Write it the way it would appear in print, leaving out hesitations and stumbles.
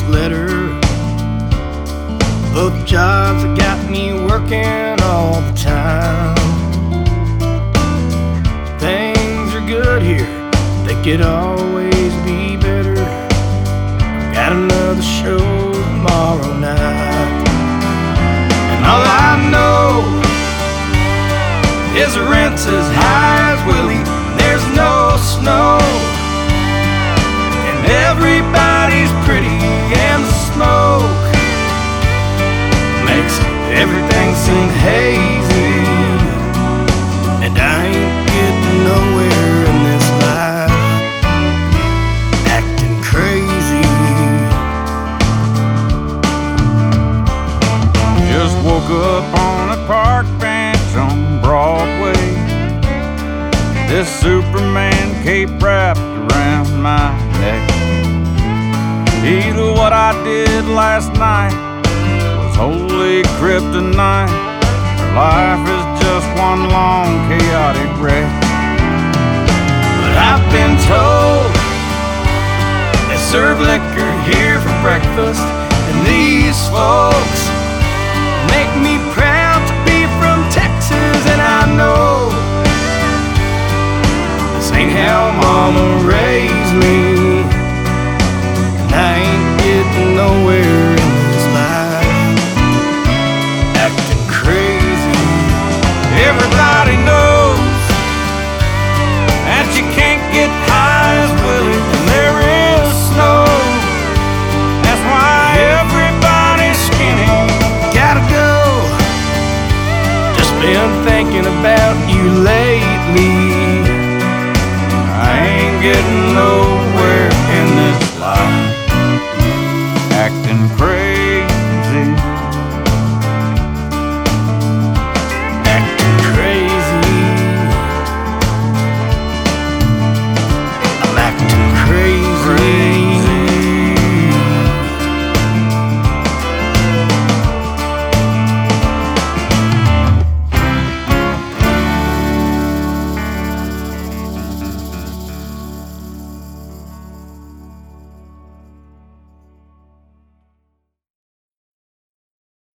this letter. Both jobs that got me working all the time. Things are good here, they could always be better. Got another show tomorrow night, and all I know is the rent's as high as Willie. There's no snow, and everybody's pretty, and the smoke makes everything seem hazy. And I ain't getting nowhere in this life, acting crazy. Just woke up on a park bench on Broadway. This Superman cape wrapped around my neck. Either what I did last night was holy kryptonite, or life is just one long chaotic wreck. But I've been told they serve liquor here for breakfast, and these folks make me proud to be from Texas. And I know this ain't how mama raised me, and I ain't getting nowhere in this life, acting crazy. Everybody knows that you can't get high as Willie when there is snow. That's why everybody's skinny, gotta go. Just been thinking about you lately, I ain't getting nowhere.